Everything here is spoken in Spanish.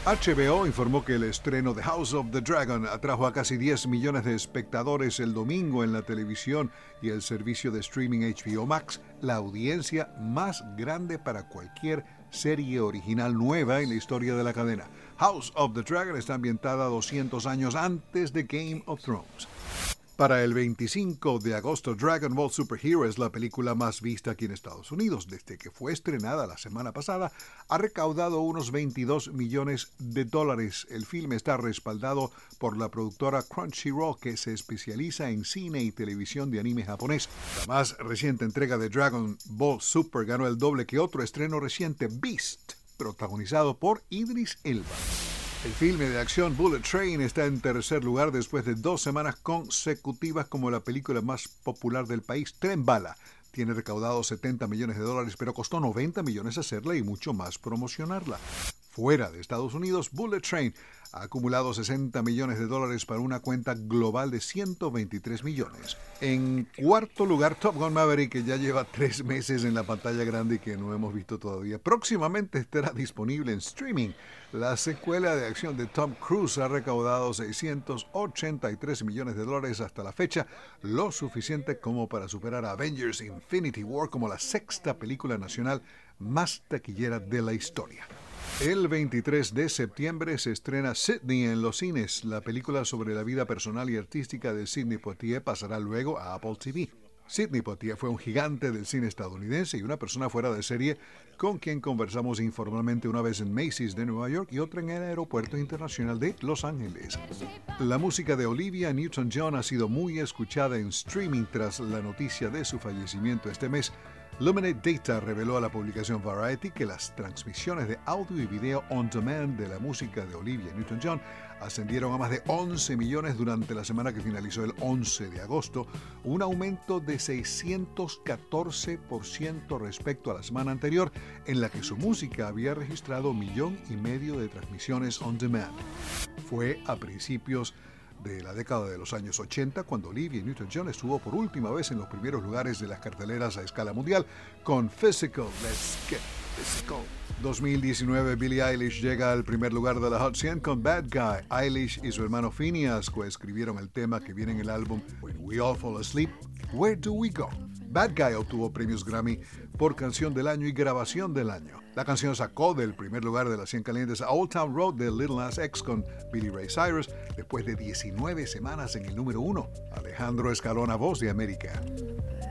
HBO informó que el estreno de House of the Dragon atrajo a casi 10 millones de espectadores el domingo en la televisión y el servicio de streaming HBO Max, la audiencia más grande para cualquier serie original nueva en la historia de la cadena. House of the Dragon está ambientada 200 años antes de Game of Thrones. Para el 25 de agosto, Dragon Ball Super Hero es la película más vista aquí en Estados Unidos. Desde que fue estrenada la semana pasada, ha recaudado unos $22 millones. El filme está respaldado por la productora Crunchyroll, que se especializa en cine y televisión de anime japonés. La más reciente entrega de Dragon Ball Super ganó el doble que otro estreno reciente, Beast, protagonizado por Idris Elba. El filme de acción Bullet Train está en tercer lugar después de 2 semanas consecutivas como la película más popular del país. Tren Bala tiene recaudado $70 millones, pero costó $90 millones hacerla y mucho más promocionarla. Fuera de Estados Unidos, Bullet Train ha acumulado $60 millones para una cuenta global de 123 millones. En cuarto lugar, Top Gun Maverick, que ya lleva 3 meses en la pantalla grande y que no hemos visto todavía. Próximamente estará disponible en streaming. La secuela de acción de Tom Cruise ha recaudado $683 millones hasta la fecha, lo suficiente como para superar a Avengers Infinity War como la sexta película nacional más taquillera de la historia. El 23 de septiembre se estrena Sidney en los cines. La película sobre la vida personal y artística de Sidney Poitier pasará luego a Apple TV. Sidney Poitier fue un gigante del cine estadounidense y una persona fuera de serie con quien conversamos informalmente una vez en Macy's de Nueva York y otra en el Aeropuerto Internacional de Los Ángeles. La música de Olivia Newton-John ha sido muy escuchada en streaming tras la noticia de su fallecimiento este mes. Luminate Data reveló a la publicación Variety que las transmisiones de audio y video on demand de la música de Olivia Newton-John ascendieron a más de 11 millones durante la semana que finalizó el 11 de agosto, un aumento de 614% respecto a la semana anterior, en la que su música había registrado 1,5 millones de transmisiones on demand. Fue a principios de la década de los años 80, cuando Olivia Newton-John estuvo por última vez en los primeros lugares de las carteleras a escala mundial con Physical, Let's Get Physical. 2019, Billie Eilish llega al primer lugar de la Hot 100 con Bad Guy. Eilish y su hermano Phineas coescribieron el tema que viene en el álbum When We All Fall Asleep, Where Do We Go? Bad Guy obtuvo premios Grammy por Canción del Año y Grabación del Año. La canción sacó del primer lugar de las 100 calientes a Old Town Road de Lil Nas X con Billy Ray Cyrus después de 19 semanas en el número 1. Alejandro Escalona, Voz de América.